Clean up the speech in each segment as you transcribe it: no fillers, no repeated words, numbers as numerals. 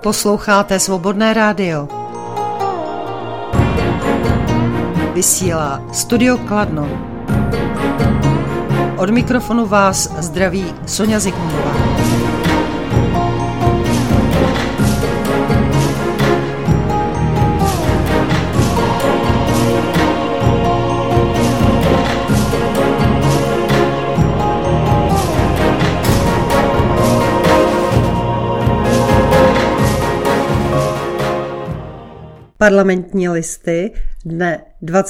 Posloucháte Svobodné rádio. Vysílá Studio Kladno. Od mikrofonu vás zdraví Sonja Zikmundová. Parlamentní listy dne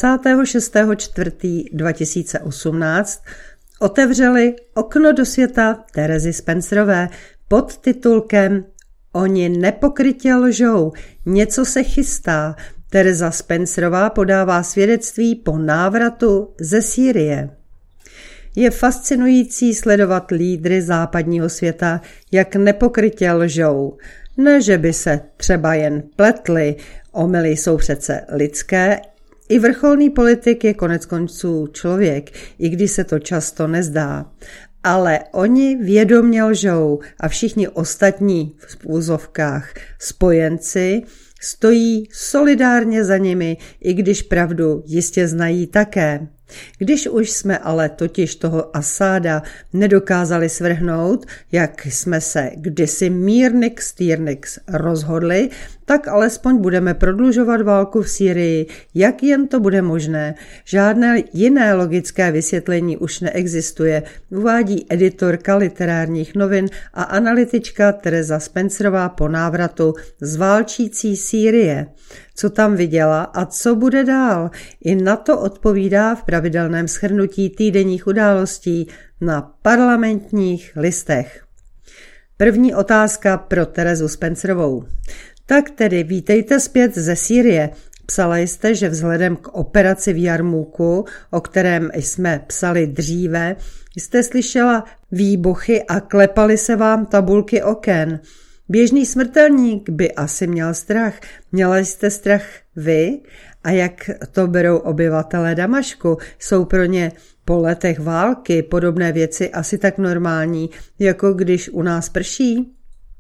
26.4.2018 otevřeli okno do světa Terezy Spencerové pod titulkem Oni nepokrytě lžou, něco se chystá. Tereza Spencerová podává svědectví po návratu ze Sýrie. Je fascinující sledovat lídry západního světa, jak nepokrytě lžou. Ne, že by se třeba jen pletli, omyly jsou přece lidské, i vrcholný politik je koneckonců člověk, i když se to často nezdá. Ale oni vědomě lžou a všichni ostatní v úzovkách spojenci stojí solidárně za nimi, i když pravdu jistě znají také. Když už jsme ale totiž toho Asáda nedokázali svrhnout, jak jsme se kdysi Mírnix rozhodli, tak alespoň budeme prodlužovat válku v Sýrii, jak jen to bude možné. Žádné jiné logické vysvětlení už neexistuje, uvádí editorka literárních novin a analytička Tereza Spencerová po návratu z válčící Sýrie. Co tam viděla a co bude dál? I na to odpovídá v pravidelném shrnutí týdenních událostí na Parlamentních listech. První otázka pro Terezu Spencerovou. Tak tedy vítejte zpět ze Sýrie. Psala jste, že vzhledem k operaci v Jarmúku, o kterém jsme psali dříve, jste slyšela výbuchy a klepaly se vám tabulky oken. Běžný smrtelník by asi měl strach. Měla jste strach vy? A jak to berou obyvatelé Damašku? Jsou pro ně po letech války podobné věci asi tak normální, jako když u nás prší?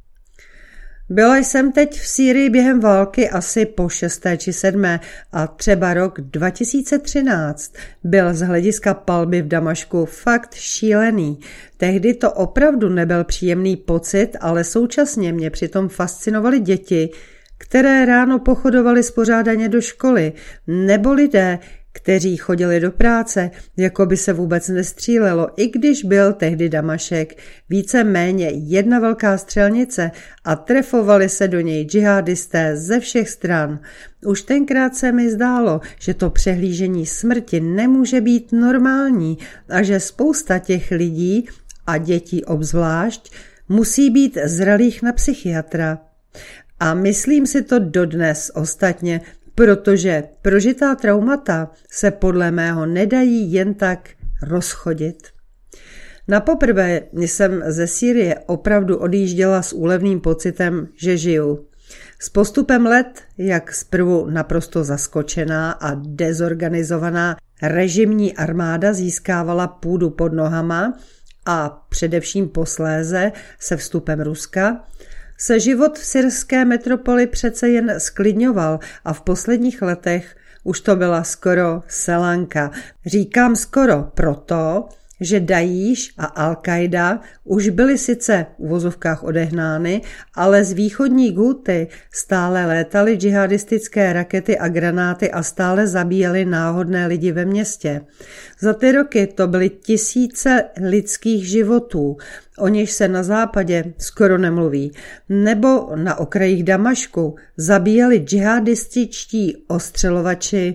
Byla jsem teď v Sýrii během války asi po 6. či 7. a třeba rok 2013 byl z hlediska palby v Damašku fakt šílený. Tehdy to opravdu nebyl příjemný pocit, ale současně mě přitom fascinovaly děti, které ráno pochodovaly spořádaně do školy, nebo lidé, kteří chodili do práce, jako by se vůbec nestřílelo, i když byl tehdy Damašek více-méně jedna velká střelnice a trefovali se do něj džihadisté ze všech stran. Už tenkrát se mi zdálo, že to přehlížení smrti nemůže být normální a že spousta těch lidí, a dětí obzvlášť, musí být zralých na psychiatra. A myslím si to dodnes ostatně, protože prožitá traumata se podle mého nedají jen tak rozchodit. Napoprvé jsem ze Sýrie opravdu odjížděla s úlevným pocitem, že žiju. S postupem let, jak zprvu naprosto zaskočená a dezorganizovaná režimní armáda získávala půdu pod nohama a především posléze se vstupem Ruska, se život v syrské metropoli přece jen sklidňoval a v posledních letech už to byla skoro selanka. Říkám skoro proto, že Dajíš a Al-Qaida už byly sice v uvozovkách odehnány, ale z východní Gúty stále létaly džihadistické rakety a granáty a stále zabíjely náhodné lidi ve městě. Za ty roky to byly tisíce lidských životů, o něž se na západě skoro nemluví. Nebo na okrajích Damašku zabíjeli džihadističtí ostřelovači.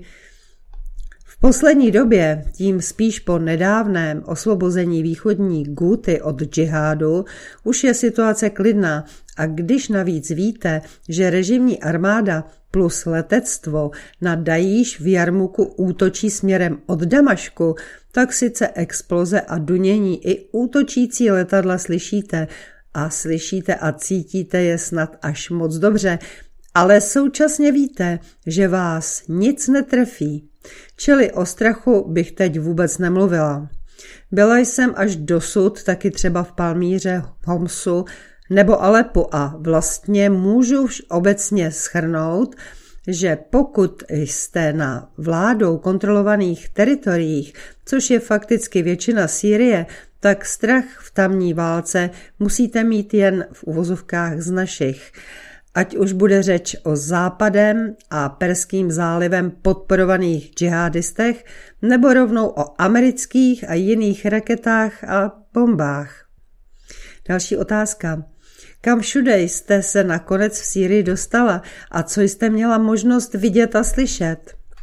V poslední době, tím spíš po nedávném osvobození východní Gúty od džihádu, už je situace klidná a když navíc víte, že režimní armáda plus letectvo na Dajíš v Jarmúku útočí směrem od Damašku, tak sice exploze a dunění i útočící letadla slyšíte a cítíte je snad až moc dobře, ale současně víte, že vás nic netrefí. Čili o strachu bych teď vůbec nemluvila. Byla jsem až dosud taky třeba v Palmíře, Homsu, nebo Alepu a vlastně můžu obecně shrnout, že pokud jste na vládou kontrolovaných teritoriích, což je fakticky většina Sýrie, tak strach v tamní válce musíte mít jen v uvozovkách z našich. Ať už bude řeč o Západem a Perským zálivem podporovaných džihadistech, nebo rovnou o amerických a jiných raketách a bombách. Další otázka. Kam všude jste se nakonec v Sýrii dostala a co jste měla možnost vidět a slyšet?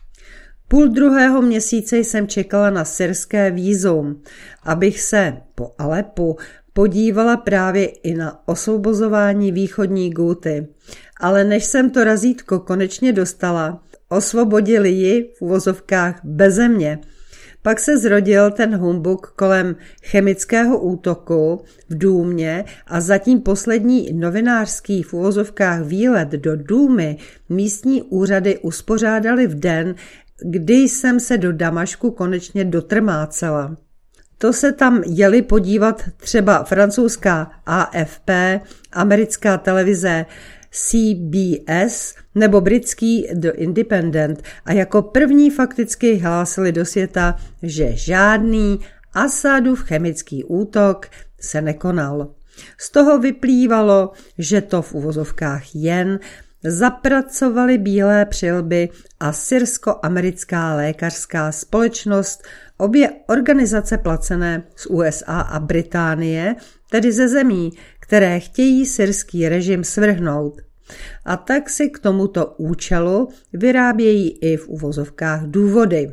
2. měsíce jsem čekala na syrské vízum, abych se po Alepu podívala právě i na osvobozování východní Gúty. Ale než jsem to razítko konečně dostala, osvobodili ji v uvozovkách beze mě. Pak se zrodil ten humbuk kolem chemického útoku v Důmě a zatím poslední novinářský v uvozovkách výlet do Důmy místní úřady uspořádali v den, kdy jsem se do Damašku konečně dotrmácela. To se tam jeli podívat třeba francouzská AFP, americká televize CBS nebo britský The Independent a jako první fakticky hlásili do světa, že žádný Asadův chemický útok se nekonal. Z toho vyplývalo, že to v uvozovkách jen zapracovali bílé přilby a syrsko-americká lékařská společnost, obě organizace placené z USA a Británie, tedy ze zemí, které chtějí syrský režim svrhnout. A tak si k tomuto účelu vyrábějí i v uvozovkách důvody.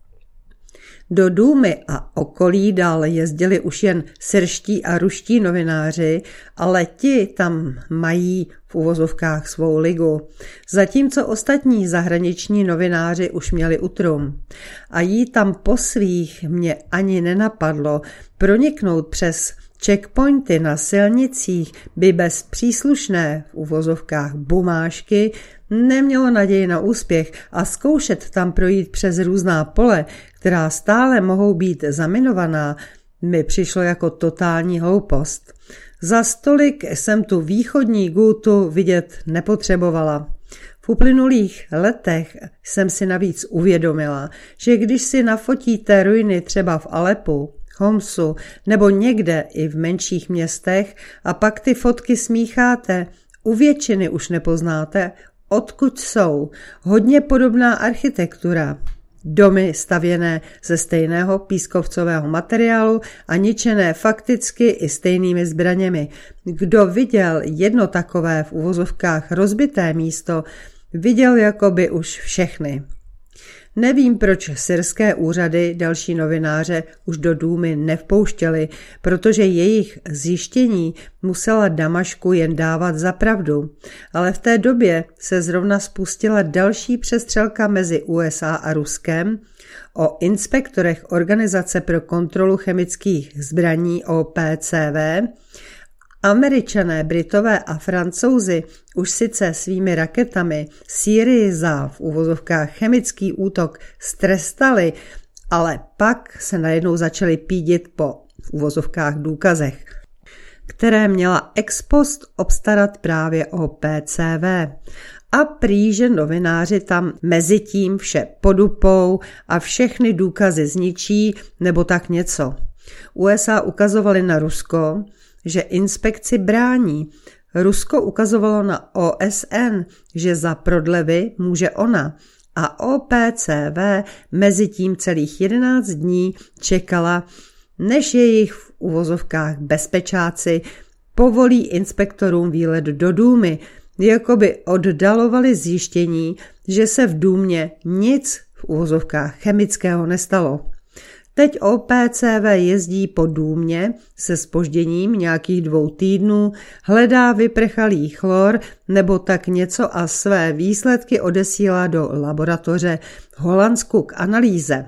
Do Důmy a okolí dál jezdili už jen syrští a ruští novináři, ale ti tam mají v uvozovkách svou ligu, zatímco ostatní zahraniční novináři už měli utrum. A jí tam po svých mě ani nenapadlo proniknout přes checkpointy na silnicích by bez příslušné v uvozovkách bumážky nemělo naději na úspěch a zkoušet tam projít přes různá pole, která stále mohou být zaminovaná, mi přišlo jako totální hloupost. Za stolik jsem tu východní Gútu vidět nepotřebovala. V uplynulých letech jsem si navíc uvědomila, že když si nafotíte ruiny třeba v Alepu, Homsu nebo někde i v menších městech a pak ty fotky smícháte, u většiny už nepoznáte, odkud jsou. Hodně podobná architektura. Domy stavěné ze stejného pískovcového materiálu a ničené fakticky i stejnými zbraněmi. Kdo viděl jedno takové v uvozovkách rozbité místo, viděl jakoby už všechny. Nevím, proč syrské úřady další novináře už do Důmy nevpouštěli, protože jejich zjištění musela Damašku jen dávat za pravdu. Ale v té době se zrovna spustila další přestřelka mezi USA a Ruskem o inspektorech Organizace pro kontrolu chemických zbraní OPCW. Američané, Britové a Francouzi už sice svými raketami Sýrii za v uvozovkách chemický útok strestali, ale pak se najednou začali pídit po v uvozovkách důkazech, které měla ex post obstarat právě OPCW. A prý, že novináři tam mezi tím vše podupou a všechny důkazy zničí nebo tak něco. USA ukazovali na Rusko, že inspekci brání. Rusko ukazovalo na OSN, že za prodlevy může ona. A OPCW mezi tím celých 11 dní čekala, než jejich v uvozovkách bezpečáci povolí inspektorům výlet do Důmy, jakoby oddalovali zjištění, že se v Důmě nic v uvozovkách chemického nestalo. Teď OPCW jezdí po Důmě se zpožděním nějakých 2 týdnů, hledá vyprchalý chlor nebo tak něco a své výsledky odesílá do laboratoře v Holandsku k analýze.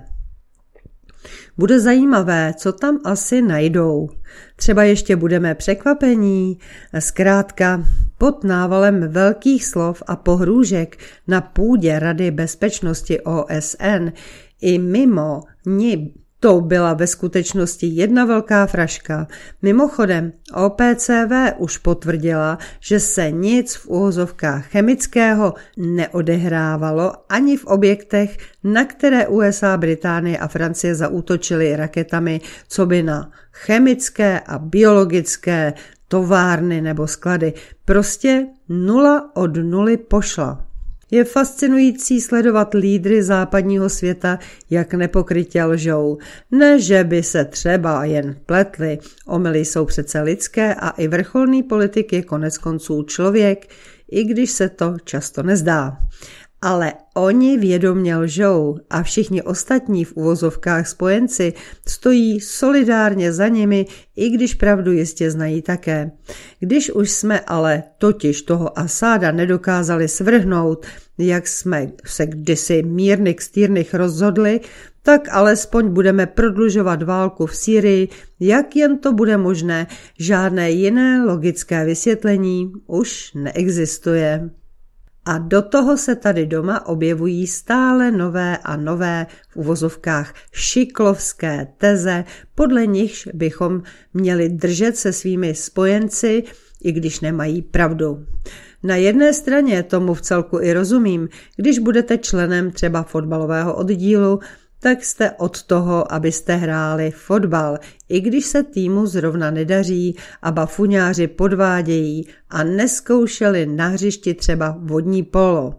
Bude zajímavé, co tam asi najdou. Třeba ještě budeme překvapení. Zkrátka, pod návalem velkých slov a pohrůžek na půdě Rady bezpečnosti OSN i mimo ní To byla ve skutečnosti jedna velká fraška. Mimochodem, OPCW už potvrdila, že se nic v uvozovkách chemického neodehrávalo ani v objektech, na které USA, Británie a Francie zaútočily raketami, co by na chemické a biologické továrny nebo sklady. Prostě 0 od 0 pošla. Je fascinující sledovat lídry západního světa, jak nepokrytě lžou. Ne, že by se třeba jen pletli, omyly jsou přece lidské a i vrcholný politik je koneckonců člověk, i když se to často nezdá. Ale oni vědomě lžou a všichni ostatní v uvozovkách spojenci stojí solidárně za nimi, i když pravdu jistě znají také. Když už jsme ale totiž toho Asáda nedokázali svrhnout, jak jsme se kdysi mírnych stýrnych rozhodli, tak alespoň budeme prodlužovat válku v Sýrii, jak jen to bude možné, žádné jiné logické vysvětlení už neexistuje. A do toho se tady doma objevují stále nové a nové v uvozovkách šiklovské teze, podle nichž bychom měli držet se svými spojenci, i když nemají pravdu. Na jedné straně tomu vcelku i rozumím, když budete členem třeba fotbalového oddílu, tak jste od toho, abyste hráli fotbal, i když se týmu zrovna nedaří a bafuňáři podvádějí a neskoušeli na hřišti třeba vodní polo.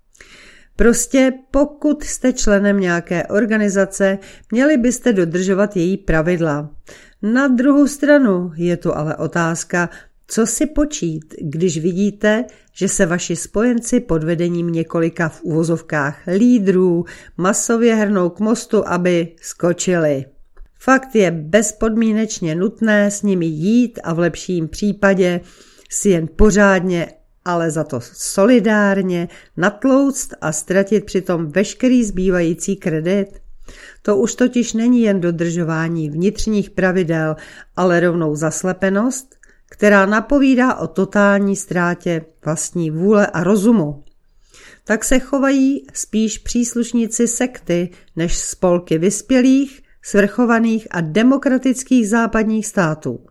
Prostě pokud jste členem nějaké organizace, měli byste dodržovat její pravidla. Na druhou stranu je tu ale otázka, co si počít, když vidíte, že se vaši spojenci pod vedením několika v uvozovkách lídrů masově hrnou k mostu, aby skočili. Fakt je bezpodmínečně nutné s nimi jít a v lepším případě si jen pořádně, ale za to solidárně natlouct a ztratit přitom veškerý zbývající kredit. To už totiž není jen dodržování vnitřních pravidel, ale rovnou zaslepenost, která napovídá o totální ztrátě vlastní vůle a rozumu. Tak se chovají spíš příslušníci sekty než spolky vyspělých, svrchovaných a demokratických západních států.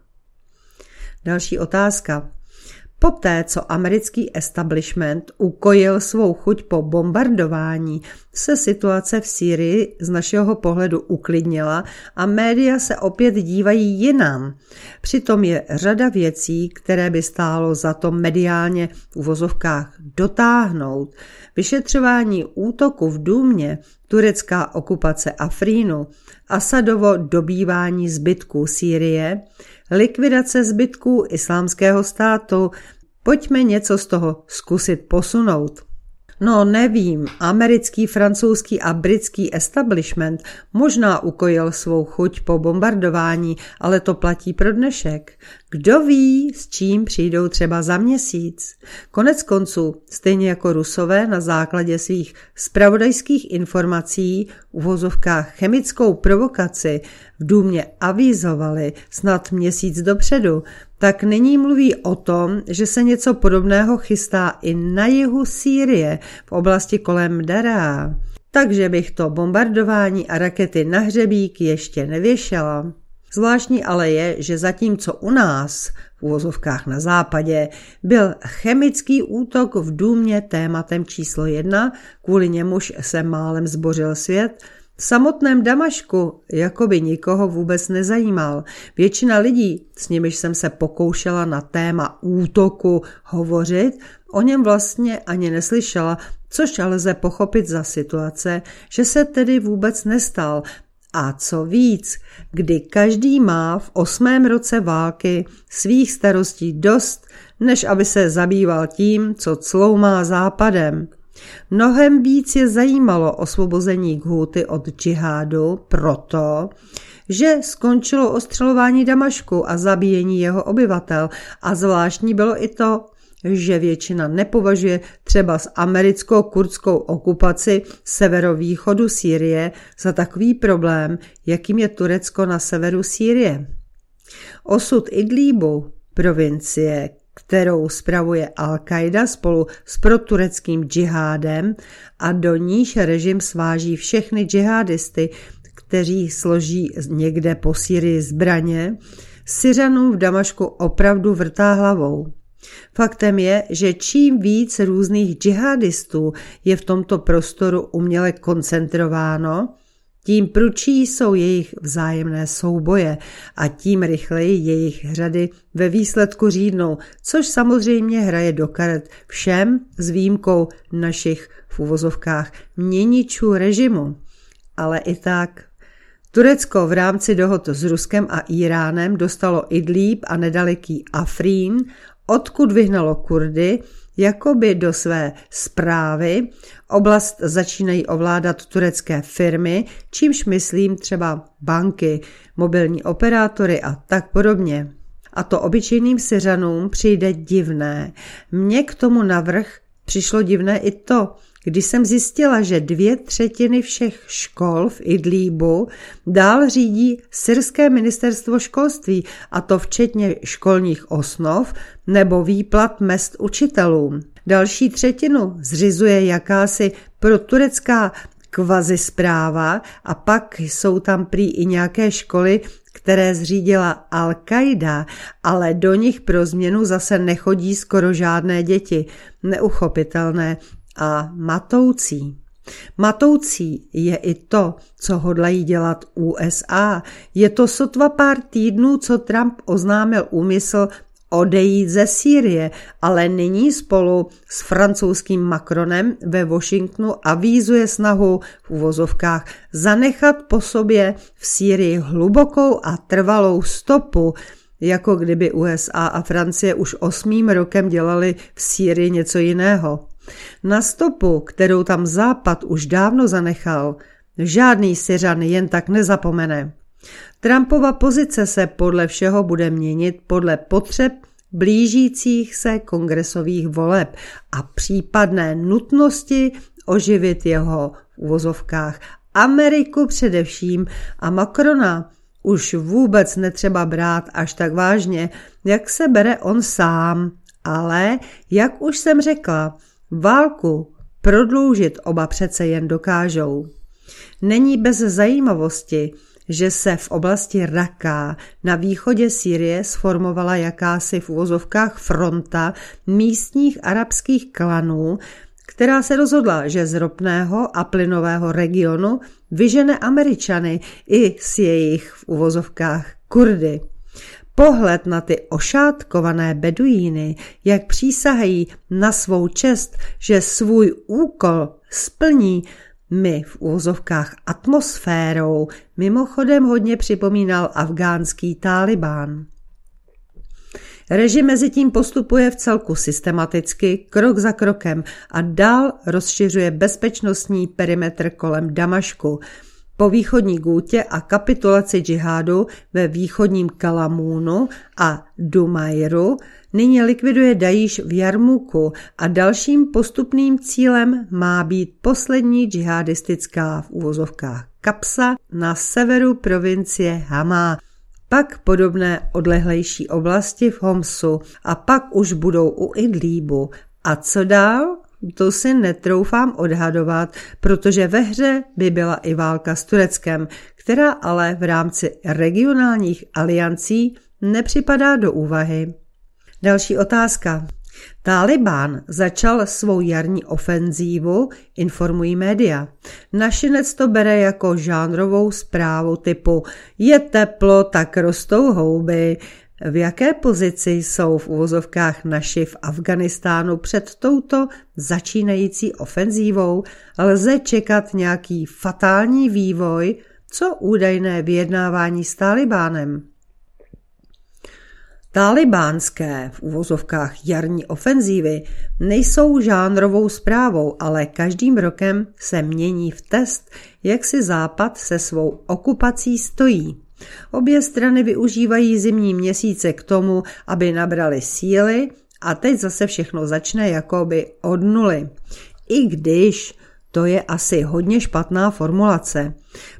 Další otázka. Poté, co americký establishment ukojil svou chuť po bombardování, se situace v Sýrii z našeho pohledu uklidnila a média se opět dívají jinam. Přitom je řada věcí, které by stálo za to mediálně v uvozovkách dotáhnout. Vyšetřování útoku v Důmě, turecká okupace Afrínu, Asadovo dobývání zbytků Sýrie, likvidace zbytků islámského státu. Pojďme něco z toho zkusit posunout. No nevím, americký, francouzský a britský establishment možná ukojil svou chuť po bombardování, ale to platí pro dnešek. Kdo ví, s čím přijdou třeba za měsíc? Konec konců, stejně jako Rusové na základě svých zpravodajských informací v uvozovkách chemickou provokaci v Důmě avizovali snad měsíc dopředu, tak nyní mluví o tom, že se něco podobného chystá i na jihu Sýrie v oblasti kolem Daraa. Takže bych to bombardování a rakety na hřebík ještě nevěšela. Zvláštní ale je, že zatímco u nás, v uvozovkách na západě, byl chemický útok v Důmě tématem číslo 1, kvůli němuž se málem zbořil svět, v samotném Damašku jakoby nikoho vůbec nezajímal. Většina lidí, s nimiž jsem se pokoušela na téma útoku hovořit, o něm vlastně ani neslyšela, což ale lze pochopit za situace, že se tedy vůbec nestal. A co víc, kdy každý má v 8. roce války svých starostí dost, než aby se zabýval tím, co cloumá západem. Mnohem víc je zajímalo osvobození Ghouty od džihádu proto, že skončilo ostřelování Damašku a zabíjení jeho obyvatel a zvláštní bylo i to, že většina nepovažuje třeba s americkou kurdskou okupaci severovýchodu Sýrie za takový problém, jakým je Turecko na severu Sýrie. Osud Idlíbu, provincie, kterou spravuje Al-Qaida spolu s protureckým džihádem a do níž režim sváží všechny džihadisty, kteří složí někde po Sýrii zbraně, Syřanům v Damašku opravdu vrtá hlavou. Faktem je, že čím víc různých džihadistů je v tomto prostoru uměle koncentrováno, tím prudší jsou jejich vzájemné souboje a tím rychleji jejich řady ve výsledku řídnou, což samozřejmě hraje do karet všem s výjimkou našich v uvozovkách měničů režimu. Ale i tak. Turecko v rámci dohod s Ruskem a Íránem dostalo Idlíb a nedaleký Afrín, odkud vyhnalo Kurdy, jakoby do své správy. Oblast začínají ovládat turecké firmy, čímž myslím třeba banky, mobilní operátory a tak podobně. A to obyčejným Syřanům přijde divné. Mně k tomu navrch přišlo divné i to, když jsem zjistila, že 2/3 všech škol v Idlíbu dál řídí syrské ministerstvo školství, a to včetně školních osnov nebo výplat mezd učitelům. Další 1/3 zřizuje jakási proturecká kvazispráva a pak jsou tam prý i nějaké školy, které zřídila Al-Qaida, ale do nich pro změnu zase nechodí skoro žádné děti. Neuchopitelné a matoucí. Matoucí je i to, co hodlají dělat USA. Je to sotva pár týdnů, co Trump oznámil úmysl odejít ze Sýrie, ale nyní spolu s francouzským Macronem ve Washingtonu avízuje snahu v uvozovkách zanechat po sobě v Sýrii hlubokou a trvalou stopu, jako kdyby USA a Francie už 8. rokem dělali v Sýrii něco jiného. Na stopu, kterou tam Západ už dávno zanechal, žádný Syřan jen tak nezapomene. Trumpova pozice se podle všeho bude měnit podle potřeb blížících se kongresových voleb a případné nutnosti oživit jeho v uvozovkách Ameriku především a Macrona už vůbec netřeba brát až tak vážně, jak se bere on sám, ale, jak už jsem řekla, válku prodloužit oba přece jen dokážou. Není bez zajímavosti, že se v oblasti Raqqa na východě Sýrie sformovala jakási v uvozovkách fronta místních arabských klanů, která se rozhodla, že z ropného a plynového regionu vyžene Američany i s jejich v uvozovkách Kurdy. Pohled na ty ošátkované beduíny, jak přísahají na svou čest, že svůj úkol splní, mi v uvozovkách atmosférou mimochodem hodně připomínal afgánský Tálibán. Režim mezitím postupuje v celku systematicky, krok za krokem a dál rozšiřuje bezpečnostní perimetr kolem Damašku. Po východní Gútě a kapitulaci džihádu ve východním Kalamúnu a Dumajru nyní likviduje Dajíš v Jarmuku a dalším postupným cílem má být poslední džihadistická v uvozovkách kapsa na severu provincie Hama, pak podobné odlehlejší oblasti v Homsu a pak už budou u Idlíbu. A co dál? To si netroufám odhadovat, protože ve hře by byla i válka s Tureckem, která ale v rámci regionálních aliancí nepřipadá do úvahy. Další otázka. Tálibán začal svou jarní ofenzívu, informují média. Našinec to bere jako žánrovou zprávu typu je teplo, tak rostou houby. V jaké pozici jsou v uvozovkách naši v Afganistánu před touto začínající ofenzívou? Lze čekat nějaký fatální vývoj, co údajné vyjednávání s Tálibánem? Tálibánské v uvozovkách jarní ofenzívy nejsou žánrovou zprávou, ale každým rokem se mění v test, jak si Západ se svou okupací stojí. Obě strany využívají zimní měsíce k tomu, aby nabrali síly a teď zase všechno začne jakoby od nuly. I když to je asi hodně špatná formulace.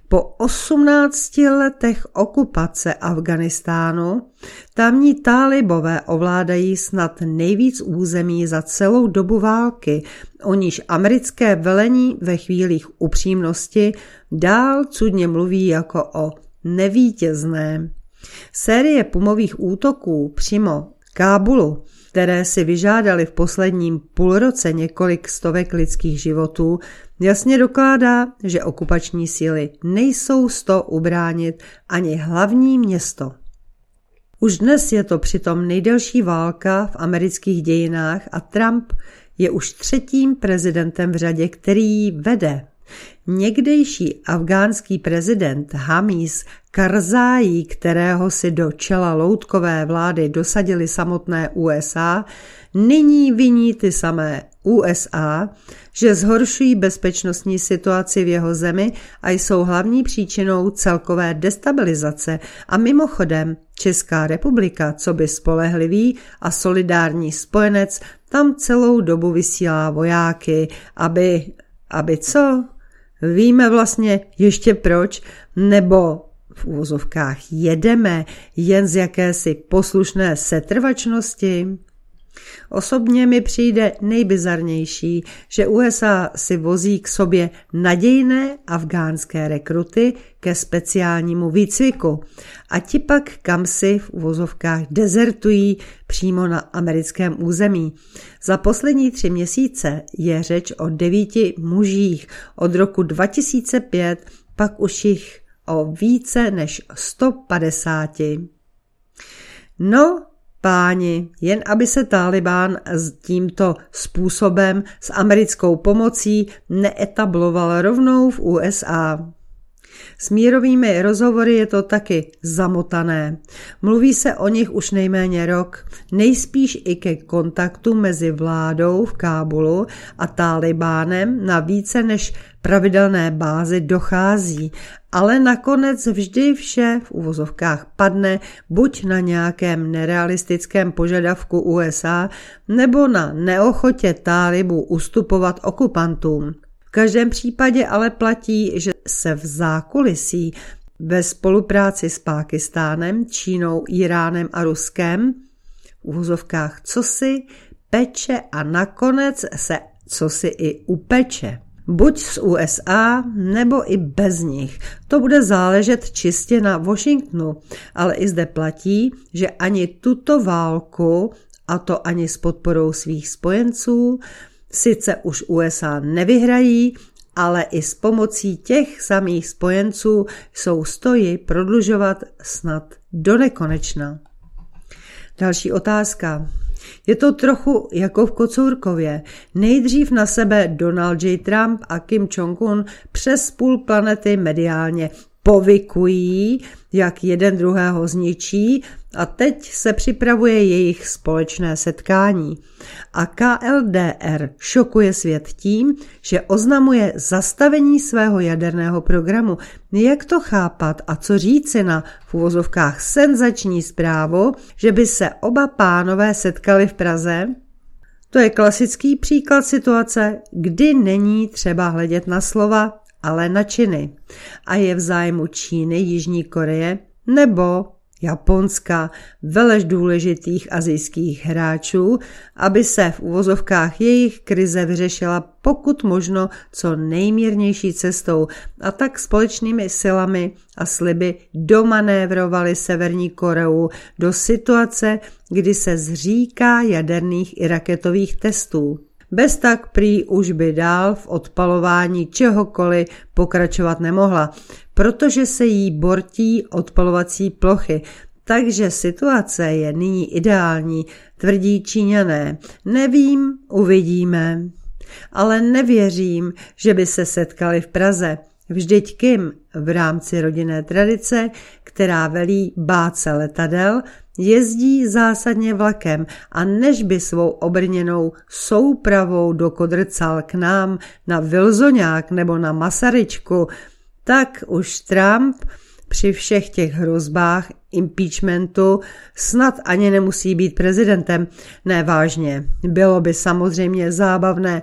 Po 18 letech okupace Afghánistánu tamní tálibové ovládají snad nejvíc území za celou dobu války, o níž americké velení ve chvílích upřímnosti dál cudně mluví jako o nevítězné. Série pumových útoků přímo Kábulu, které si vyžádali v posledním půlroce několik stovek lidských životů, jasně dokládá, že okupační síly nejsou s to ubránit ani hlavní město. Už dnes je to přitom nejdelší válka v amerických dějinách a Trump je už 3. prezidentem v řadě, který ji vede. Někdejší afghánský prezident Hamíz Karzáí, kterého si do čela loutkové vlády dosadili samotné USA, nyní viní ty samé USA, že zhoršují bezpečnostní situaci v jeho zemi a jsou hlavní příčinou celkové destabilizace. A mimochodem Česká republika, coby spolehlivý a solidární spojenec, tam celou dobu vysílá vojáky, aby co? Víme vlastně ještě proč, nebo v uvozovkách jedeme jen z jakési poslušné setrvačnosti? Osobně mi přijde nejbizarnější, že USA si vozí k sobě nadějné afghánské rekruty ke speciálnímu výcviku a ti pak kamsi v uvozovkách dezertují přímo na americkém území. Za poslední 3 měsíce je řeč o 9 mužích, od roku 2005 pak už jich o více než 150. No, páni, jen aby se Tálibán s tímto způsobem s americkou pomocí neetabloval rovnou v USA. S mírovými rozhovory je to taky zamotané. Mluví se o nich už nejméně rok, nejspíš i ke kontaktu mezi vládou v Kábulu a Tálibánem na více než pravidelné bázi dochází, ale nakonec vždy vše v uvozovkách padne buď na nějakém nerealistickém požadavku USA nebo na neochotě Tálibů ustupovat okupantům. V každém případě ale platí, že se v zákulisí ve spolupráci s Pákistánem, Čínou, Iránem a Ruskem v uvozovkách cosi peče a nakonec se cosi i upeče. Buď z USA, nebo i bez nich. To bude záležet čistě na Washingtonu, ale i zde platí, že ani tuto válku, a to ani s podporou svých spojenců, sice už USA nevyhrají, ale i s pomocí těch samých spojenců jsou stoji prodlužovat snad do nekonečna. Další otázka. Je to trochu jako v Kocourkově. Nejdřív na sebe Donald J. Trump a Kim Jong-un přes půl planety mediálně povykují, jak jeden druhého zničí a teď se připravuje jejich společné setkání. A KLDR šokuje svět tím, že oznamuje zastavení svého jaderného programu. Jak to chápat a co říci na v uvozovkách senzační zprávu, že by se oba pánové setkali v Praze? To je klasický příklad situace, kdy není třeba hledět na slova, ale na činy. A je v zájmu Číny, Jižní Koreje nebo Japonska, velež důležitých asijských hráčů, aby se v uvozovkách jejich krize vyřešila pokud možno co nejmírnější cestou a tak společnými silami a sliby domanévrovali Severní Koreu do situace, kdy se zříká jaderných i raketových testů. Bez tak prý už by dál v odpalování čehokoliv pokračovat nemohla, protože se jí bortí odpalovací plochy, takže situace je nyní ideální, tvrdí Číňané. Nevím, uvidíme. Ale nevěřím, že by se setkali v Praze. Vždyť Kim v rámci rodinné tradice, která velí bát se letadel, jezdí zásadně vlakem a než by svou obrněnou soupravou dokodrcal k nám na Vilzoňák nebo na Masaryčku, tak už Trump při všech těch hrozbách impeachmentu snad ani nemusí být prezidentem. Ne, vážně, bylo by samozřejmě zábavné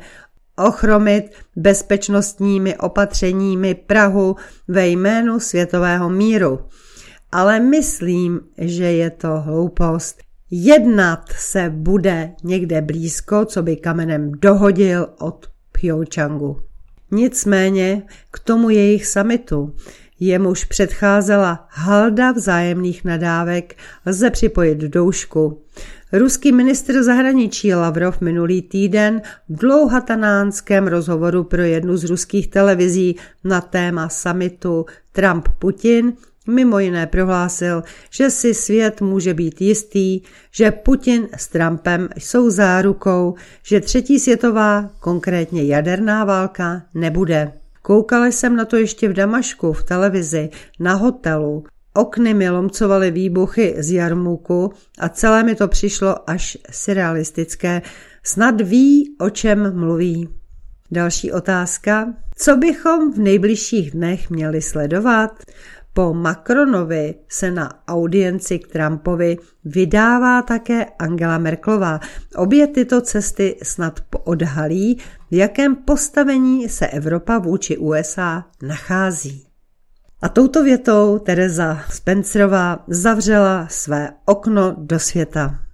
ochromit bezpečnostními opatřeními Prahu ve jménu světového míru. Ale myslím, že je to hloupost. Jednat se bude někde blízko, co by kamenem dohodil od Pchjongjangu. Nicméně k tomu jejich summitu, jemuž předcházela halda vzájemných nadávek, lze připojit doušku. Ruský ministr zahraničí Lavrov minulý týden v dlouhatanánském rozhovoru pro jednu z ruských televizí na téma summitu Trump-Putin mimo jiné prohlásil, že si svět může být jistý, že Putin s Trumpem jsou zárukou, že třetí světová, konkrétně jaderná válka, nebude. Koukala jsem na to ještě v Damašku v televizi, na hotelu. Okny mi lomcovaly výbuchy z Jarmúku a celé mi to přišlo až surrealistické. Snad ví, o čem mluví. Další otázka. Co bychom v nejbližších dnech měli sledovat? Po Macronovi se na audienci k Trumpovi vydává také Angela Merkelová. Obě tyto cesty snad odhalí, v jakém postavení se Evropa vůči USA nachází. A touto větou Tereza Spencerová zavřela své okno do světa.